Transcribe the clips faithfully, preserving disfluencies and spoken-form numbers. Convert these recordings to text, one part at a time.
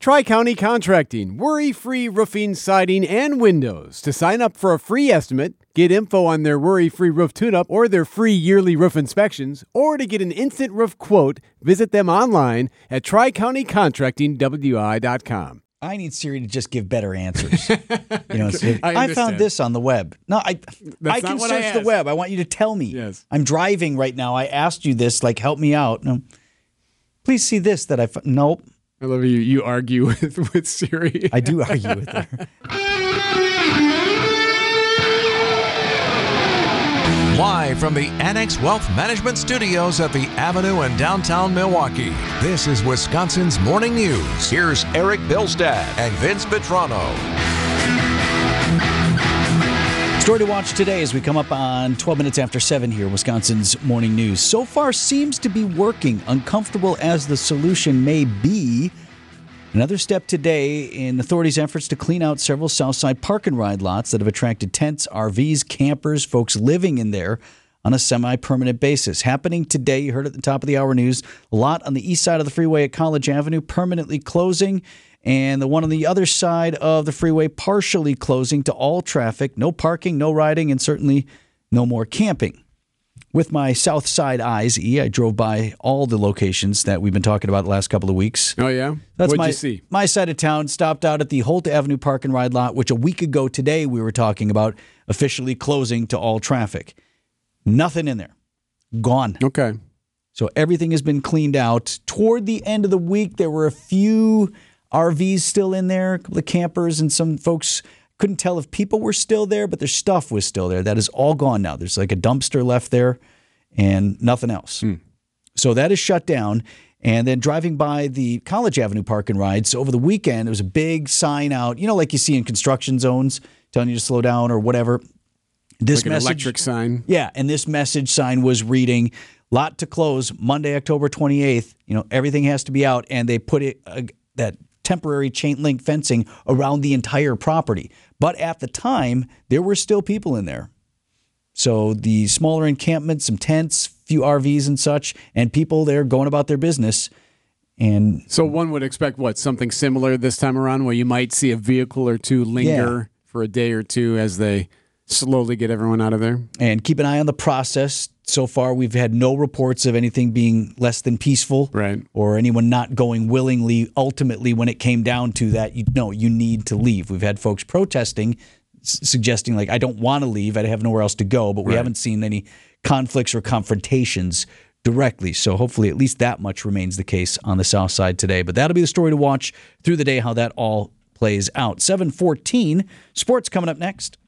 Tri-County Contracting, worry-free roofing, siding, and windows. To sign up for a free estimate, get info on their worry-free roof tune-up or their free yearly roof inspections, or to get an instant roof quote, visit them online at tri county contracting w i dot com. I need Siri to just give better answers. You know, so I I found this on the web. No, I I can not what search I the asked. web. I want you to tell me. Yes. I'm driving right now. I asked you this, like, help me out. No. Please see this that I f- nope. I love you. You argue with, with Siri. I do argue with her. Live from the Annex Wealth Management Studios at the Avenue in downtown Milwaukee, this is Wisconsin's Morning News. Here's Eric Bilstad and Vince Petrano. Story to watch today as we come up on twelve minutes after seven here, Wisconsin's Morning News. So far seems to be working, uncomfortable as the solution may be. Another step today in authorities' efforts to clean out several Southside park and ride lots that have attracted tents, R Vs, campers, folks living in there on a semi-permanent basis. Happening today, you heard at the top of the hour news, a lot on the east side of the freeway at College Avenue permanently closing, and the one on the other side of the freeway partially closing to all traffic. No parking, no riding, and certainly no more camping. With my south side eyes, E, I drove by all the locations that we've been talking about the last couple of weeks. Oh, yeah? That's What'd my, you see? My side of town. Stopped out at the Holt Avenue Park and Ride lot, which a week ago today we were talking about officially closing to all traffic. Nothing in there. Gone. Okay. So everything has been cleaned out. Toward the end of the week, there were a few R Vs still in there, a couple of campers, and some folks couldn't tell if people were still there, but their stuff was still there. That is all gone now. There's like a dumpster left there and nothing else. Mm. So that is shut down. And then driving by the College Avenue Park and Rides over the weekend, there was a big sign out, you know, like you see in construction zones telling you to slow down or whatever. This like an message, electric sign. Yeah, and this message sign was reading, lot to close Monday, October twenty-eighth. You know, everything has to be out. And they put it uh, that temporary chain link fencing around the entire property. But at the time, there were still people in there. So the smaller encampments, some tents, few R Vs and such, and people there going about their business. And so one would expect, what, something similar this time around where you might see a vehicle or two linger yeah. for a day or two as they slowly get everyone out of there. And keep an eye on the process. So far, we've had no reports of anything being less than peaceful, right, or anyone not going willingly. Ultimately, when it came down to that, you know, you need to leave. We've had folks protesting, s- suggesting, like, I don't want to leave. I have nowhere else to go. But we right. haven't seen any conflicts or confrontations directly. So hopefully at least that much remains the case on the south side today. But that'll be the story to watch through the day, how that all plays out. seven fourteen, sports coming up next.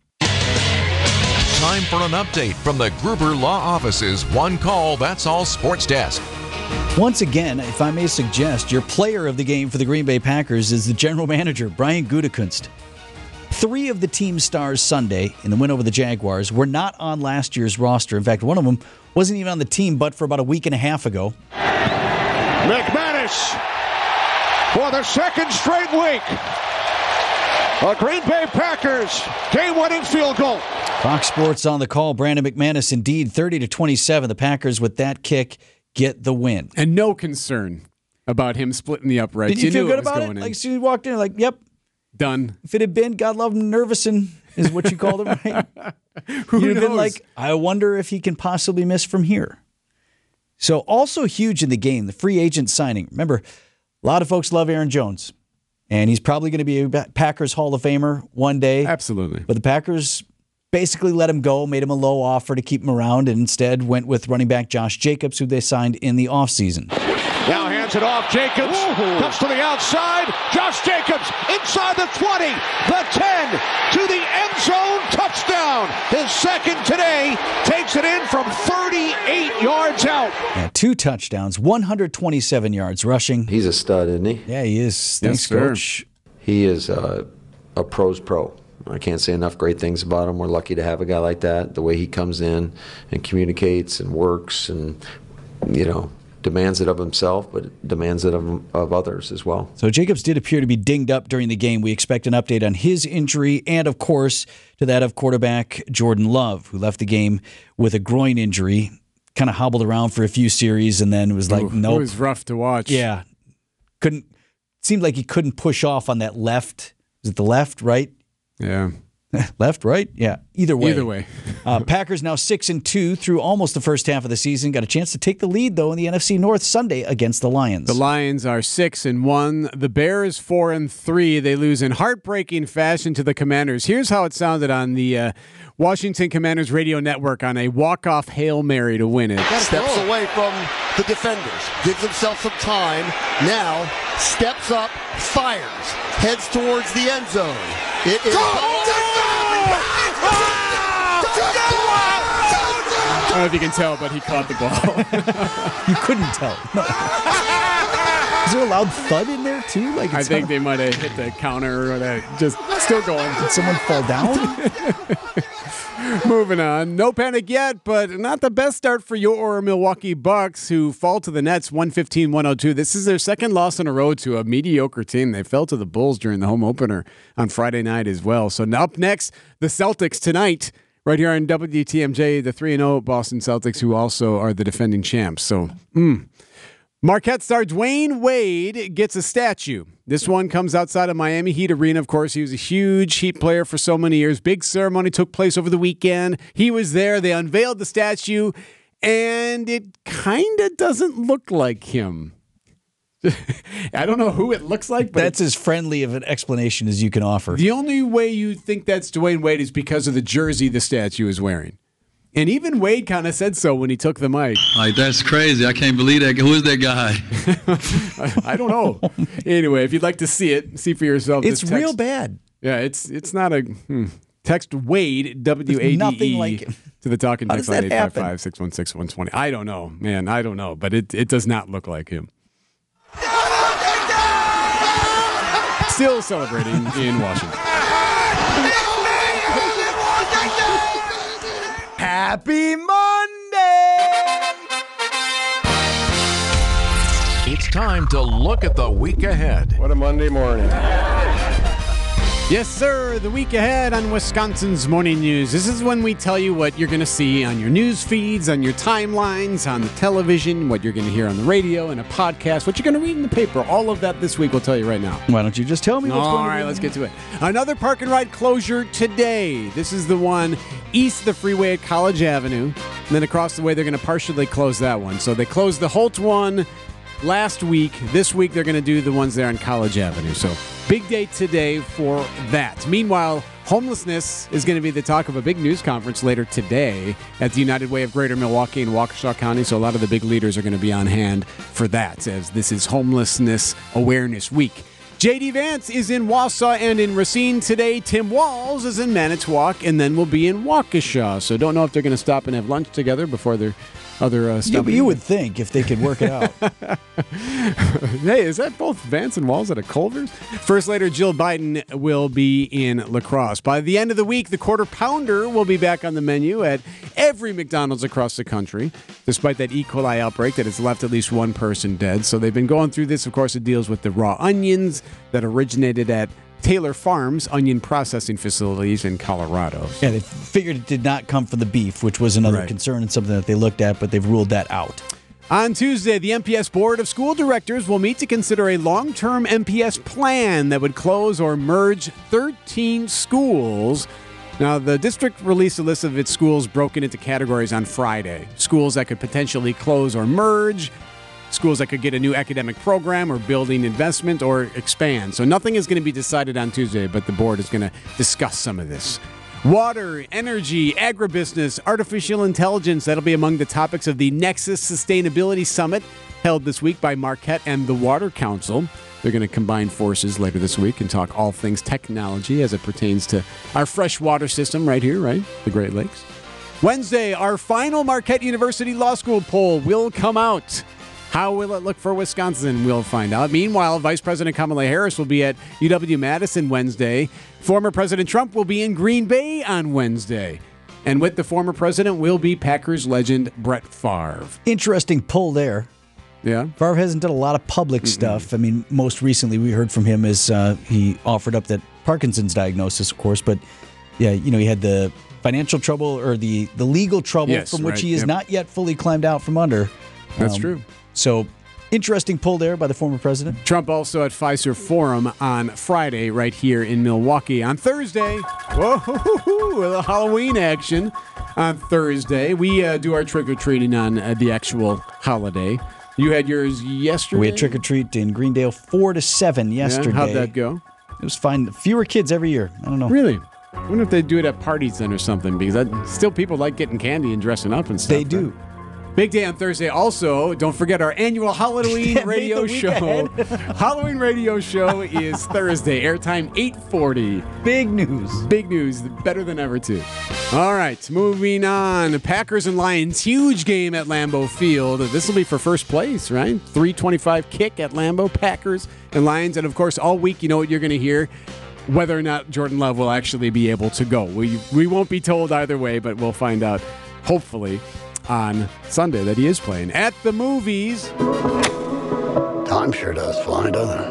Time for an update from the Gruber Law Office's One Call, That's All Sports Desk. Once again, if I may suggest, your player of the game for the Green Bay Packers is the general manager, Brian Gutekunst. Three of the team's stars Sunday in the win over the Jaguars were not on last year's roster. In fact, one of them wasn't even on the team but for about a week and a half ago. McManus for the second straight week. A Green Bay Packers game-winning field goal. Fox Sports on the call. Brandon McManus, indeed, thirty to twenty-seven. The Packers, with that kick, get the win. And no concern about him splitting the uprights. Did you, you feel knew good it was about going it? in. Like, so you walked in, like, yep. Done. If it had been, God love him, nervousin' is what you called him, right? Who You'd have been knows? like, I wonder if he can possibly miss from here. So also huge in the game, the free agent signing. Remember, a lot of folks love Aaron Jones. And he's probably going to be a Packers Hall of Famer one day. Absolutely. But the Packers basically let him go, made him a low offer to keep him around, and instead went with running back Josh Jacobs, who they signed in the offseason. Now hands it off. Jacobs Ooh. cuts to the outside. Josh Jacobs inside the twenty, the ten, to the end zone. Touchdown. His second today, takes it in from thirty-eight yards out. Yeah, two touchdowns, one hundred twenty-seven yards rushing. He's a stud, isn't he? Yeah, he is. Thanks, sir. Coach. He is a, a pro's pro. I can't say enough great things about him. We're lucky to have a guy like that. The way he comes in and communicates and works and, you know, demands it of himself, but demands it of, of others as well. So Jacobs did appear to be dinged up during the game. We expect an update on his injury and, of course, to that of quarterback Jordan Love, who left the game with a groin injury, kind of hobbled around for a few series and then was like, Ooh, nope. It was rough to watch. Yeah. Couldn't seemed like he couldn't push off on that left. Is it the left, right? Yeah. Left, right? Yeah. Either way. Either way. uh, Packers now six and two through almost the first half of the season. Got a chance to take the lead, though, in the N F C North Sunday against the Lions. The Lions are six and one. The Bears four and three. They lose in heartbreaking fashion to the Commanders. Here's how it sounded on the uh, Washington Commanders radio network on a walk-off Hail Mary to win it. Steps away from the defenders, gives himself some time. Now steps up, fires, heads towards the end zone. It is. I don't know if you can tell, but he caught the ball. You couldn't tell. No. Is there a loud thud in there, too? Like I think they might have hit the counter or that. Just still going. Did someone fall down? Moving on. No panic yet, but not the best start for your Milwaukee Bucks, who fall to the Nets one fifteen one oh two. This is their second loss in a row to a mediocre team. They fell to the Bulls during the home opener on Friday night as well. So now up next, the Celtics tonight, right here on W T M J, the three and oh Boston Celtics, who also are the defending champs. So, mm. Marquette star Dwayne Wade gets a statue. This one comes outside of Miami Heat Arena. Of course, he was a huge Heat player for so many years. Big ceremony took place over the weekend. He was there. They unveiled the statue, and it kind of doesn't look like him. I don't know who it looks like, but that's as friendly of an explanation as you can offer. The only way you think that's Dwayne Wade is because of the jersey the statue is wearing. And even Wade kind of said so when he took the mic. Like, that's crazy. I can't believe that. Who is that guy? I, I don't know. Anyway, if you'd like to see it, see for yourself. It's text, real bad. Yeah, it's it's not a hmm. Text Wade, W A D E, nothing like it. To the talking text line eight five five, six one six, one two zero. I don't know, man. I don't know. But it, it does not look like him. Still celebrating in Washington. Happy Monday! It's time to look at the week ahead. What a Monday morning. Yes, sir. The week ahead on Wisconsin's Morning News. This is when we tell you what you're going to see on your news feeds, on your timelines, on the television, what you're going to hear on the radio, in a podcast, what you're going to read in the paper. All of that this week we'll tell you right now. Why don't you just tell me what's All going on? All right, let's get to it. Another park and ride closure today. This is the one east of the freeway at College Avenue. And then across the way, they're going to partially close that one. So they closed the Holt one last week. This week, they're going to do the ones there on College Avenue. So big day today for that. Meanwhile, homelessness is going to be the talk of a big news conference later today at the United Way of Greater Milwaukee and Waukesha County. So a lot of the big leaders are going to be on hand for that, as this is Homelessness Awareness Week. J D Vance is in Wausau and in Racine today. Tim Walz is in Manitowoc and then will be in Waukesha. So don't know if they're going to stop and have lunch together before their other uh, stuff. You, you would think if they could work it out. Hey, is that both Vance and Walz at a Culver's? First Lady Jill Biden will be in La Crosse. By the end of the week, the Quarter Pounder will be back on the menu at every McDonald's across the country, despite that E. coli outbreak that has left at least one person dead. So they've been going through this. Of course, it deals with the raw onions that originated at Taylor Farms onion processing facilities in Colorado. Yeah, they figured it did not come from the beef, which was another Right. concern and something that they looked at, but they've ruled that out. On Tuesday, the M P S Board of School Directors will meet to consider a long-term M P S plan that would close or merge thirteen schools. Now, the district released a list of its schools broken into categories on Friday. Schools that could potentially close or merge, schools that could get a new academic program or building investment or expand. So nothing is going to be decided on Tuesday, but the board is going to discuss some of this. Water, energy, agribusiness, artificial intelligence, that'll be among the topics of the Nexus Sustainability Summit held this week by Marquette and the Water Council. They're going to combine forces later this week and talk all things technology as it pertains to our fresh water system right here, right? The Great Lakes. Wednesday, our final Marquette University Law School poll will come out. How will it look for Wisconsin? We'll find out. Meanwhile, Vice President Kamala Harris will be at U W-Madison Wednesday. Former President Trump will be in Green Bay on Wednesday. And with the former president will be Packers legend Brett Favre. Interesting pull there. Yeah? Favre hasn't done a lot of public Mm-mm. stuff. I mean, most recently we heard from him as uh, he offered up that Parkinson's diagnosis, of course. But, yeah, you know, he had the financial trouble or the, the legal trouble yes, from which right. he has yep. not yet fully climbed out from under. That's um, true. So Interesting pull there by the former president. Trump also at Pfizer Forum on Friday right here in Milwaukee. On Thursday, whoa, a Halloween action on Thursday. We uh, do our trick-or-treating on uh, the actual holiday. You had yours yesterday? We had trick-or-treat in Greendale four to seven yesterday. Yeah, how'd that go? It was fine. Fewer kids every year. I don't know. Really? I wonder if they do it at parties then or something, because that, still people like getting candy and dressing up and stuff. They do. Right? Big day on Thursday. Also, don't forget our annual Halloween Yeah, radio made the week show. ahead. Halloween radio show is Thursday. Airtime eight forty. Big news. Big news. Better than ever, too. All right, moving on. Packers and Lions. Huge game at Lambeau Field. This will be for first place, right? three twenty-five kick at Lambeau. Packers and Lions. And, of course, all week, you know what you're going to hear. Whether or not Jordan Love will actually be able to go. We, we won't be told either way, but we'll find out, hopefully, on Sunday that he is playing. At the movies. Time sure does fly, doesn't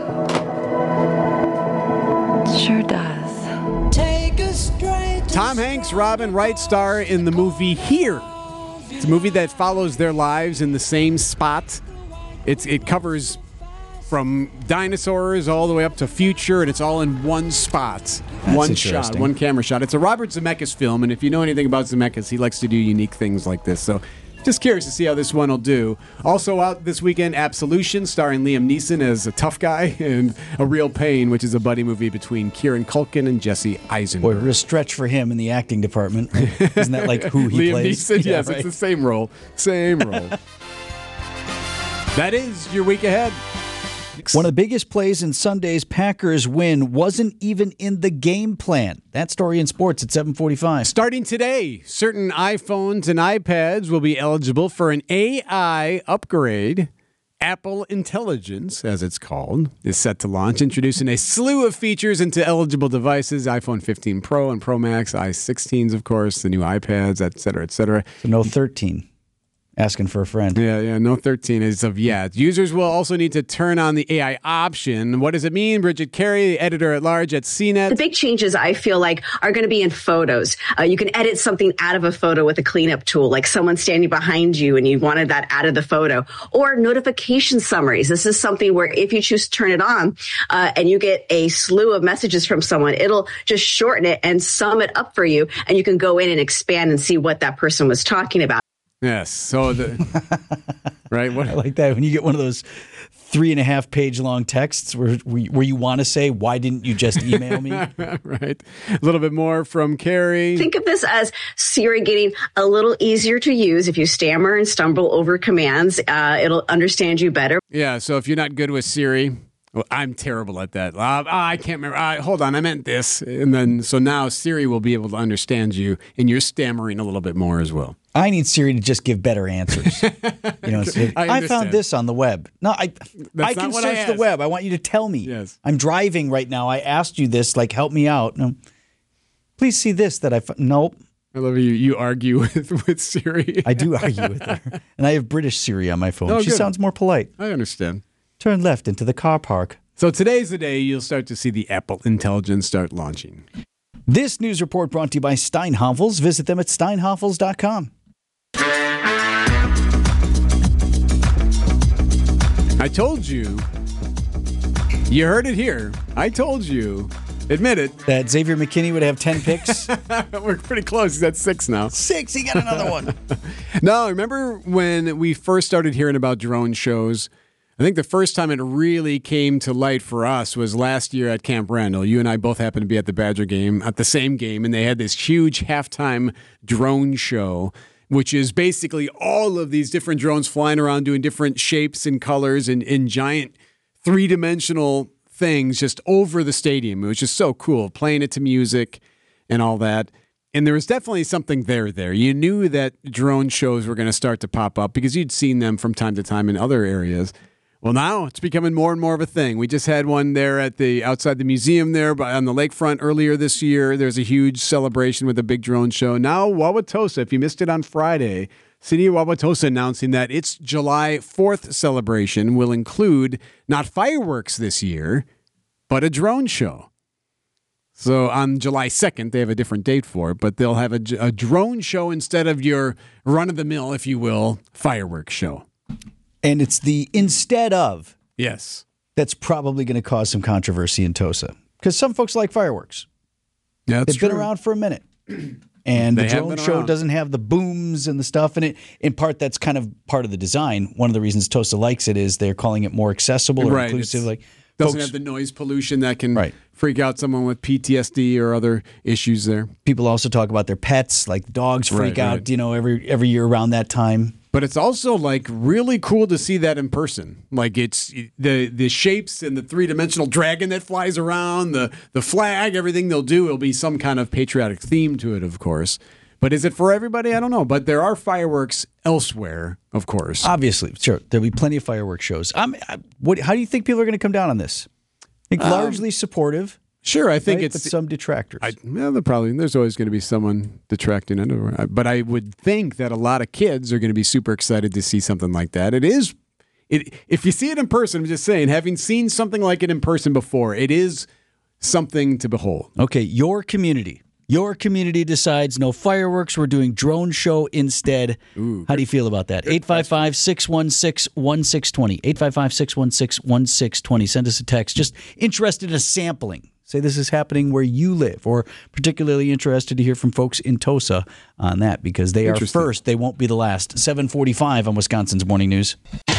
it? Sure does. Take us straight to Tom Hanks, Robin Wright star in the movie Here. It's a movie that follows their lives in the same spot. It's It covers from dinosaurs all the way up to future, and it's all in one spot. That's one shot, interesting. one camera shot. It's a Robert Zemeckis film, and if you know anything about Zemeckis, he likes to do unique things like this. So just curious to see how this one will do. Also out this weekend, Absolution, starring Liam Neeson as a tough guy, and A Real Pain, which is a buddy movie between Kieran Culkin and Jesse Eisenberg. Boy, real stretch for him in the acting department. Isn't that like who he Liam plays? Neeson, Yeah, yes, right. it's the same role. Same role. That is your week ahead. One of the biggest plays in Sunday's Packers win wasn't even in the game plan. That story in sports at seven forty-five. Starting today, certain iPhones and iPads will be eligible for an A I upgrade. Apple Intelligence, as it's called, is set to launch, introducing a slew of features into eligible devices. iPhone fifteen Pro and Pro Max, i sixteens, of course, the new iPads, et cetera, et cetera. So no thirteen. Asking for a friend. Yeah, yeah, no thirteen as of yet. Users will also need to turn on the A I option. What does it mean? Bridget Carey, editor-at-large at C net. The big changes, I feel like, are going to be in photos. Uh, you can edit something out of a photo with a cleanup tool, like someone standing behind you and you wanted that out of the photo. Or notification summaries. This is something where if you choose to turn it on uh, and you get a slew of messages from someone, it'll just shorten it and sum it up for you. And you can go in and expand and see what that person was talking about. Yes. So the right. What I like that when you get one of those three and a half page long texts where where you want to say, "Why didn't you just email me?" Right. A little bit more from Carrie. Think of this as Siri getting a little easier to use. If you stammer and stumble over commands, uh, it'll understand you better. Yeah. So if you're not good with Siri. Well, I'm terrible at that. Uh, I can't remember. Uh, hold on, I meant this. And then, so now Siri will be able to understand you, and you're stammering a little bit more as well. I need Siri to just give better answers. You know, so, I I, found this on the web. No, I I can not what I search the asked. web. I want you to tell me. Yes. I'm driving right now. I asked you this. Like, help me out. No, please see this that I found. Nope. I love you. You argue with, with Siri. I do argue with her. And I have British Siri on my phone. Oh, she good. sounds more polite. I understand. Turn left into the car park. So today's the day you'll start to see the Apple Intelligence start launching. This news report brought to you by Steinhoffels. Visit them at steinhoffels dot com. I told you. You heard it here. I told you. Admit it. That Xavier McKinney would have ten picks. We're pretty close. He's at six now. Six. He got another one. No, remember when we first started hearing about drone shows? I think the first time it really came to light for us was last year at Camp Randall. You and I both happened to be at the Badger game, at the same game, and they had this huge halftime drone show, which is basically all of these different drones flying around doing different shapes and colors and in giant three-dimensional things just over the stadium. It was just so cool, playing it to music and all that. And there was definitely something there there. You knew that drone shows were going to start to pop up because you'd seen them from time to time in other areas. Well, now it's becoming more and more of a thing. We just had one there at the outside the museum there but on the lakefront earlier this year. There's a huge celebration with a big drone show. Now, Wauwatosa, if you missed it on Friday, City of Wauwatosa announcing that its July fourth celebration will include not fireworks this year, but a drone show. So on July second, they have a different date for it, but they'll have a, a drone show instead of your run-of-the-mill, if you will, fireworks show. And it's the instead of. Yes. That's probably going to cause some controversy in Tosa. Because some folks like fireworks. Yeah, that's They've true. been around for a minute. And They the have drone been show around. doesn't have the booms and the stuff in it. In part, that's kind of part of the design. One of the reasons Tosa likes it is they're calling it more accessible or Right, inclusive. it's- Like Doesn't folks, have the noise pollution that can Right. freak out someone with P T S D or other issues there. people also talk about their pets, like dogs freak Right, out, right. you know, every every year around that time. But it's also like really cool to see that in person. Like it's the the shapes and the three dimensional dragon that flies around, the the flag, everything they'll do will be some kind of patriotic theme to it, of course. But is it for everybody? I don't know. But there are fireworks elsewhere, of course. Obviously, sure, there'll be plenty of fireworks shows. I'm, I, what? How do you think people are going to come down on this? I think Um, largely supportive. Sure, I think right? it's but some detractors. I, well, there probably there's always going to be someone detracting it, but I would think that a lot of kids are going to be super excited to see something like that. It is, it if you see it in person. I'm just saying, having seen something like it in person before, it is something to behold. Okay, your community. Your community decides no fireworks. We're doing drone show instead. Ooh, How do you feel about that? eight five five, six one six, one six two zero. eight five five, six one six, one six two zero. Send us a text. Just interested in a sampling. Say this is happening where you live, or particularly interested to hear from folks in Tosa on that, because they are Interesting. first. They won't be the last. seven forty-five on Wisconsin's Morning News.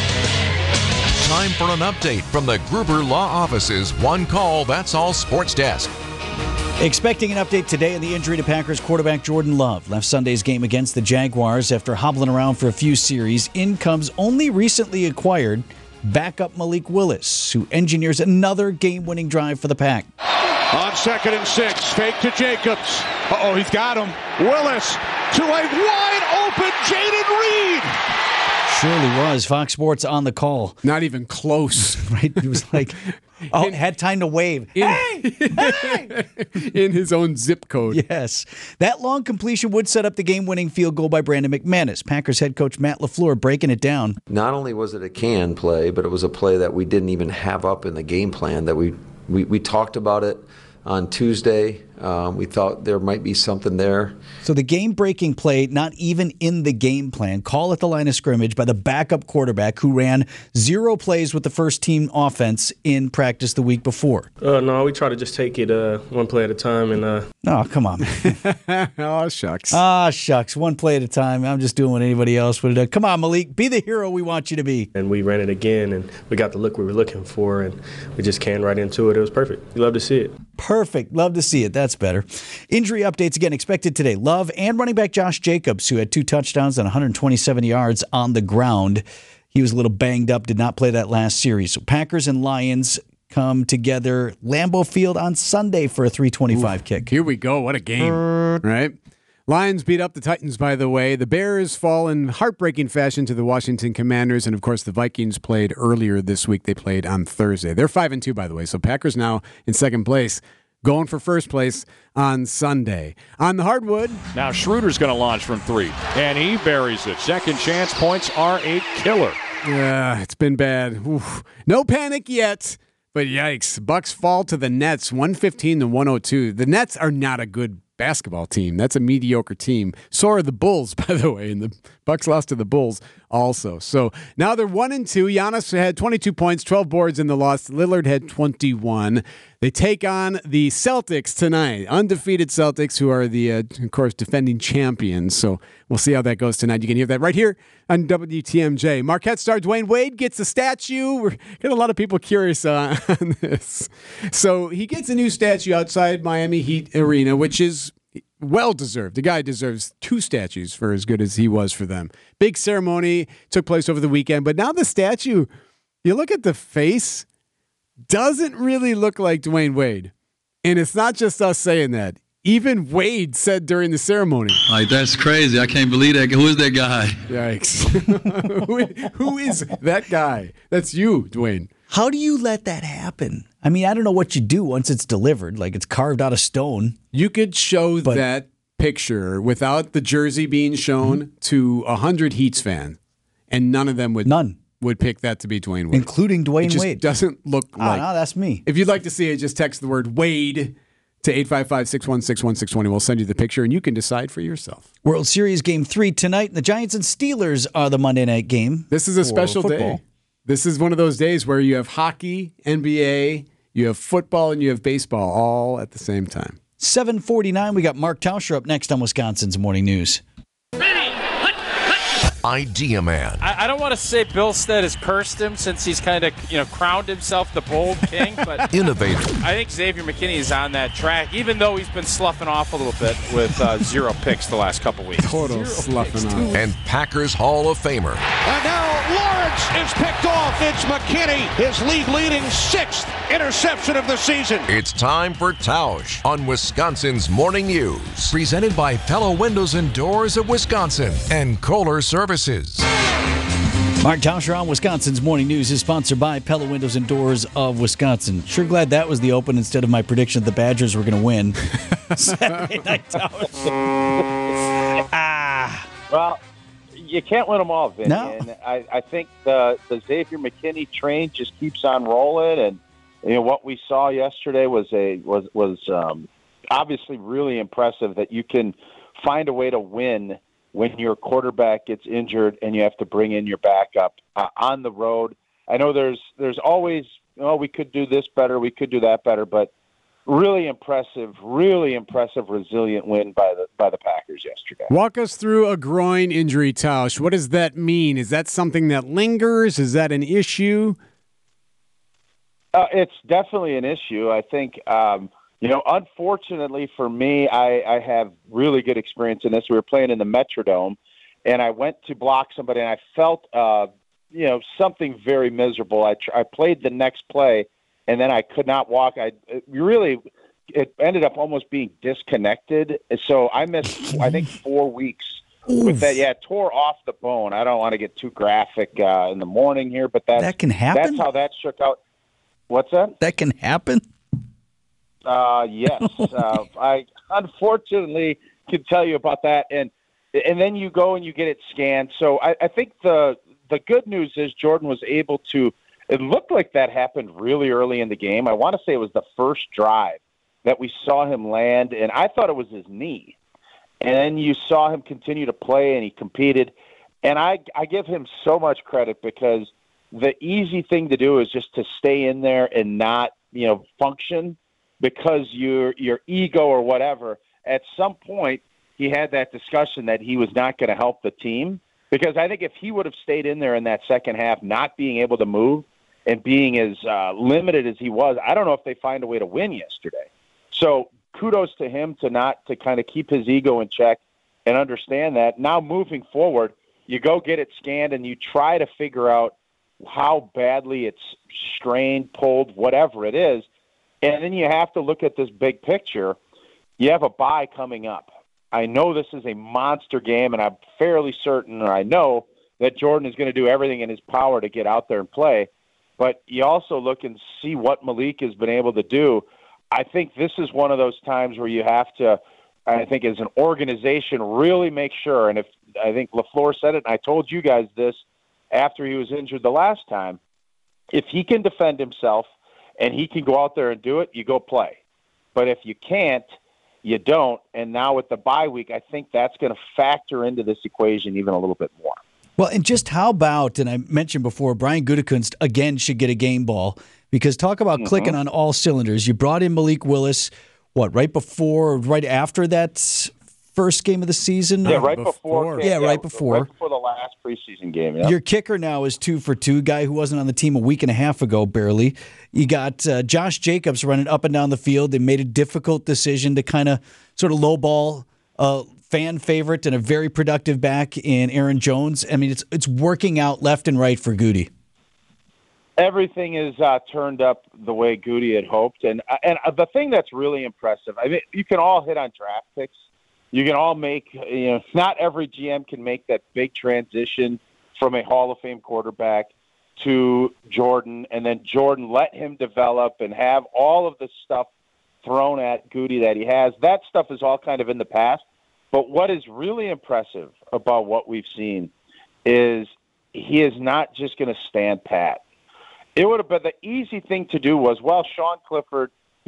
Time for an update from the Gruber Law Office's One Call, That's All Sports Desk. Expecting an update today on the injury to Packers quarterback Jordan Love. Left Sunday's game against the Jaguars after hobbling around for a few series. In comes only recently acquired backup Malik Willis, who engineers another game-winning drive for the Pack. On second and six, fake to Jacobs. Uh-oh, he's got him. Willis to a wide-open Jaden Reed. Surely was. Fox Sports on the call. Not even close. Right? He was like, oh, had time to wave. In, Hey! Hey! in his own zip code. Yes. That long completion would set up the game-winning field goal by Brandon McManus. Packers head coach Matt LaFleur breaking it down. Not only was it a can play, but it was a play that we didn't even have up in the game plan. That we we, we talked about it on Tuesday. Um, we thought there might be something there. So the game-breaking play, not even in the game plan, call at the line of scrimmage by the backup quarterback who ran zero plays with the first-team offense in practice the week before. Uh, no, we try to just take it uh, one play at a time. And uh... Oh, come on. Oh, shucks. Ah, shucks. One play at a time. I'm just doing what anybody else would have done. Come on, Malik. Be the hero we want you to be. And we ran it again, and we got the look we were looking for, and we just canned right into it. It was perfect. You love to see it. Perfect. Love to see it. That's better. Injury updates again expected today. Love and running back Josh Jacobs, who had two touchdowns and one hundred twenty-seven yards on the ground. He was a little banged up, did not play that last series. So Packers and Lions come together Lambeau Field on Sunday for a three twenty-five Ooh, kick. Here we go. What a game. Right? Lions beat up the Titans, by the way. The Bears fall in heartbreaking fashion to the Washington Commanders. And, of course, the Vikings played earlier this week. They played on Thursday. They're five and two, by the way. So Packers now in second place, going for first place on Sunday. On the hardwood. Now Schroeder's going to launch from three, and he buries it. Second chance points are a killer. Yeah, it's been bad. Oof. No panic yet. But yikes. Bucks fall to the Nets, one fifteen to one oh two. The Nets are not a good basketball team. That's a mediocre team. So are the Bulls, by the way, and the Bucks lost to the Bulls also. So now they're one and two. Giannis had twenty-two points, twelve boards in the loss. Lillard had twenty-one. They take on the Celtics tonight, undefeated Celtics, who are the, uh, of course, defending champions. So we'll see how that goes tonight. You can hear that right here on W T M J. Marquette star Dwayne Wade gets a statue. We're getting a lot of people curious uh, on this. So he gets a new statue outside Miami Heat Arena, which is well-deserved. The guy deserves two statues for as good as he was for them. Big ceremony took place over the weekend, but now the statue, you look at the face, doesn't really look like Dwayne Wade. And it's not just us saying that. Even Wade said during the ceremony. Like, that's crazy. I can't believe that. Who is that guy? Yikes. who, who is that guy? That's you, Dwayne. How do you let that happen? I mean, I don't know what you do once it's delivered, like it's carved out of stone. You could show But- that picture without the jersey being shown mm-hmm. to one hundred Heats fans, and none of them would None. would pick that to be Dwayne Wade. Including Dwayne it just Wade. doesn't look Oh, like. no, that's me. If you'd like to see it, just text the word Wade To eight five five, six one six, one six two zero. We'll send you the picture, and you can decide for yourself. World Series Game three tonight. The Giants and Steelers are the Monday night game. This is a special football. day. This is one of those days where you have hockey, N B A, you have football, and you have baseball all at the same time. seven forty-nine, we got Mark Tauscher up next on Wisconsin's Morning News. Idea Man. I, I don't want to say Billstead has cursed him since he's kind of, you know, crowned himself the bold king, but Innovator. I think Xavier McKinney is on that track, even though he's been sloughing off a little bit with uh, zero picks the last couple weeks. Total sloughing off. And Packers Hall of Famer. And now Lawrence is picked off. It's McKinney, his league-leading sixth interception of the season. It's time for Tausch on Wisconsin's Morning News. Presented by Pella Windows and Doors of Wisconsin and Kohler Services. Mark Tauscher on Wisconsin's Morning News is sponsored by Pella Windows and Doors of Wisconsin. Sure glad that was the open instead of my prediction that the Badgers were going to win. Saturday Night Tausch. ah. Well, you can't win them all, Vinny. No. And I, I think the, the Xavier McKinney train just keeps on rolling. And you know what we saw yesterday was a was was um, obviously really impressive that you can find a way to win when your quarterback gets injured and you have to bring in your backup uh, on the road. I know there's there's always, oh, we could do this better, we could do that better, but really impressive, really impressive, resilient win by the by the Packers yesterday. Walk us through a groin injury, Tausch. What does that mean? Is that something that lingers? Is that an issue? Uh, it's definitely an issue. I think, um, you know, unfortunately for me, I, I have really good experience in this. We were playing in the Metrodome, and I went to block somebody, and I felt, uh, you know, something very miserable. I, tr- I played the next play, and then I could not walk. I it really it ended up almost being disconnected. So I missed, I think, four weeks with that. Yeah, it tore off the bone. I don't want to get too graphic uh, in the morning here, but that's, that can happen. That's how that shook out. What's that? That can happen? Uh, yes. uh, I unfortunately can tell you about that. And and then you go and you get it scanned. So I, I think the the good news is Jordan was able to – it looked like that happened really early in the game. I want to say it was the first drive that we saw him land, and I thought it was his knee. And then you saw him continue to play, and he competed. And I, I give him so much credit because the easy thing to do is just to stay in there and not, you know, function because your your ego or whatever. At some point, he had that discussion that he was not going to help the team because I think if he would have stayed in there in that second half, not being able to move and being as uh, limited as he was, I don't know if they find a way to win yesterday. So kudos to him to not to kind of keep his ego in check and understand that. Now moving forward, you go get it scanned and you try to figure out how badly it's strained, pulled, whatever it is. And then you have to look at this big picture. You have a bye coming up. I know this is a monster game, and I'm fairly certain, or I know, that Jordan is going to do everything in his power to get out there and play. But you also look and see what Malik has been able to do. I think this is one of those times where you have to, I think as an organization, really make sure, and if I think LaFleur said it, and I told you guys this after he was injured the last time, if he can defend himself and he can go out there and do it, you go play. But if you can't, you don't. And now with the bye week, I think that's going to factor into this equation even a little bit more. Well, and just how about, and I mentioned before, Brian Gutekunst again should get a game ball because talk about mm-hmm. clicking on all cylinders. You brought in Malik Willis, what, right before, right after that first game of the season? Yeah, right before. before. Yeah, yeah, right before. Right before the last preseason game, yeah. Your kicker now is two for two, guy who wasn't on the team a week and a half ago, barely. You got uh, Josh Jacobs running up and down the field. They made a difficult decision to kind of sort of lowball a fan favorite and a very productive back in Aaron Jones. I mean, it's it's working out left and right for Goody. Everything is uh, turned up the way Goody had hoped. And, and the thing that's really impressive, I mean, you can all hit on draft picks. You can all make, you know, not every G M can make that big transition from a Hall of Fame quarterback to Jordan, and then Jordan let him develop and have all of this stuff thrown at Goody that he has. That stuff is all kind of in the past. But what is really impressive about what we've seen is he is not just going to stand pat. It would have been the easy thing to do was, well, Sean Clifford,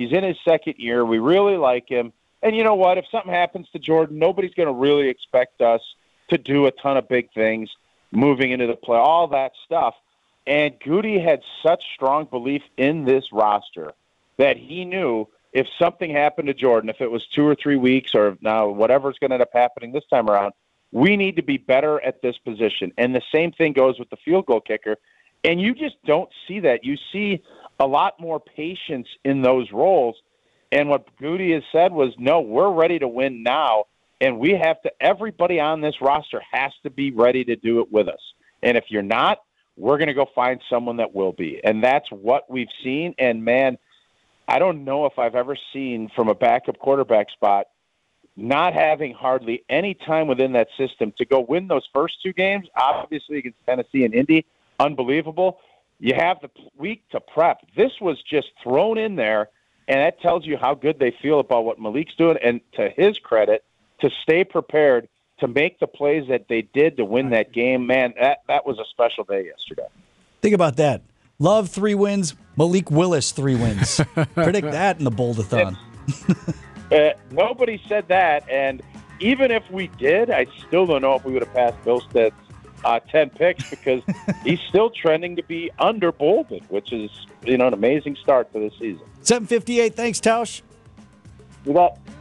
He's in his second year. We really like him. And you know what? If something happens to Jordan, nobody's going to really expect us to do a ton of big things moving into the play, all that stuff. And Goody had such strong belief in this roster that he knew if something happened to Jordan, if it was two or three weeks or now whatever's going to end up happening this time around, we need to be better at this position. And the same thing goes with the field goal kicker. And you just don't see that. You see a lot more patience in those roles. And what Goody has said was, no, we're ready to win now. And we have to, everybody on this roster has to be ready to do it with us. And if you're not, we're going to go find someone that will be. And that's what we've seen. And, man, I don't know if I've ever seen from a backup quarterback spot not having hardly any time within that system to go win those first two games, obviously against Tennessee and Indy, unbelievable. You have the week to prep. This was just thrown in there, and that tells you how good they feel about what Malik's doing. And to his credit, to stay prepared to make the plays that they did to win that game, man, that, that was a special day yesterday. Think about that. Love, three wins. Malik Willis, three wins. Predict that in the Bold-a-thon. uh, nobody said that, and even if we did, I still don't know if we would have passed Bilstead's uh, ten picks because he's still trending to be under Bolden, which is, you know, an amazing start for the season. seven fifty-eight. Thanks, Tausch. You bet.